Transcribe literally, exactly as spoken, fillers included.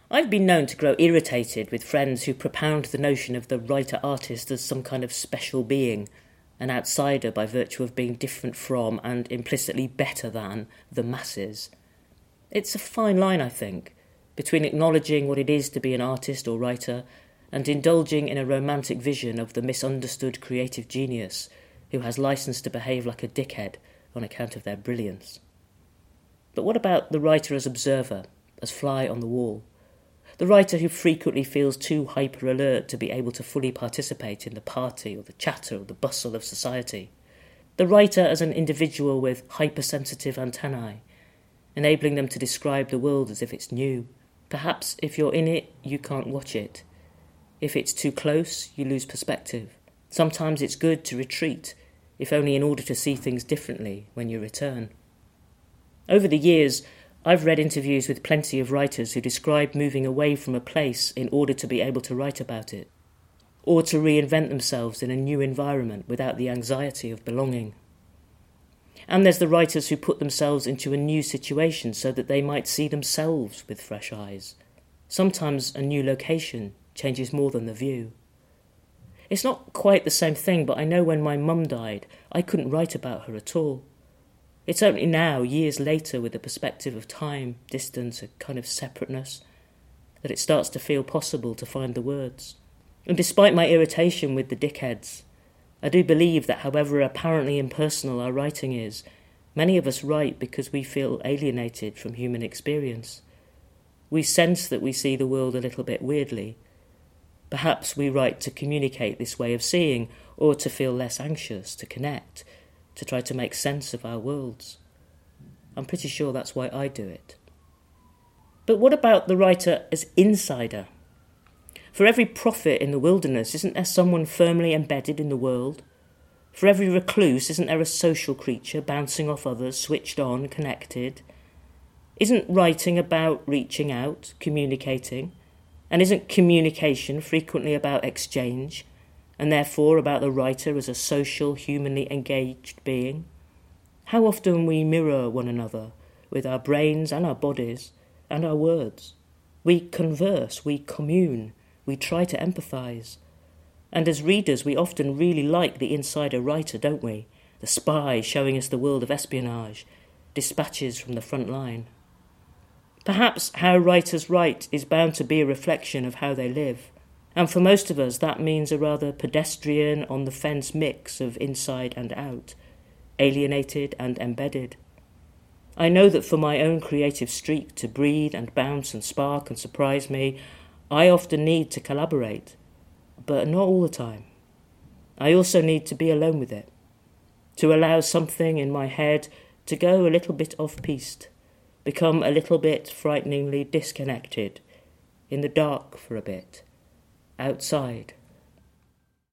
I've been known to grow irritated with friends who propound the notion of the writer-artist as some kind of special being, an outsider by virtue of being different from and implicitly better than the masses. It's a fine line, I think, between acknowledging what it is to be an artist or writer and indulging in a romantic vision of the misunderstood creative genius who has license to behave like a dickhead on account of their brilliance. But what about the writer as observer, as fly on the wall? The writer who frequently feels too hyper-alert to be able to fully participate in the party or the chatter or the bustle of society. The writer as an individual with hypersensitive antennae, enabling them to describe the world as if it's new. Perhaps if you're in it, you can't watch it. If it's too close, you lose perspective. Sometimes it's good to retreat, if only in order to see things differently when you return. Over the years, I've read interviews with plenty of writers who describe moving away from a place in order to be able to write about it, or to reinvent themselves in a new environment without the anxiety of belonging. And there's the writers who put themselves into a new situation so that they might see themselves with fresh eyes. Sometimes a new location changes more than the view. It's not quite the same thing, but I know when my mum died, I couldn't write about her at all. It's only now, years later, with the perspective of time, distance, a kind of separateness, that it starts to feel possible to find the words. And despite my irritation with the dickheads, I do believe that however apparently impersonal our writing is, many of us write because we feel alienated from human experience. We sense that we see the world a little bit weirdly. Perhaps we write to communicate this way of seeing, or to feel less anxious, to connect, to try to make sense of our worlds. I'm pretty sure that's why I do it. But what about the writer as insider? For every prophet in the wilderness, isn't there someone firmly embedded in the world? For every recluse, isn't there a social creature bouncing off others, switched on, connected? Isn't writing about reaching out, communicating? And isn't communication frequently about exchange, and therefore about the writer as a social, humanly engaged being? How often we mirror one another with our brains and our bodies and our words. We converse, we commune, we try to empathise. And as readers, we often really like the insider writer, don't we? The spy showing us the world of espionage, dispatches from the front line. Perhaps how writers write is bound to be a reflection of how they live. And for most of us, that means a rather pedestrian, on-the-fence mix of inside and out, alienated and embedded. I know that for my own creative streak to breathe and bounce and spark and surprise me, I often need to collaborate, but not all the time. I also need to be alone with it, to allow something in my head to go a little bit off-piste, become a little bit frighteningly disconnected, in the dark for a bit, outside.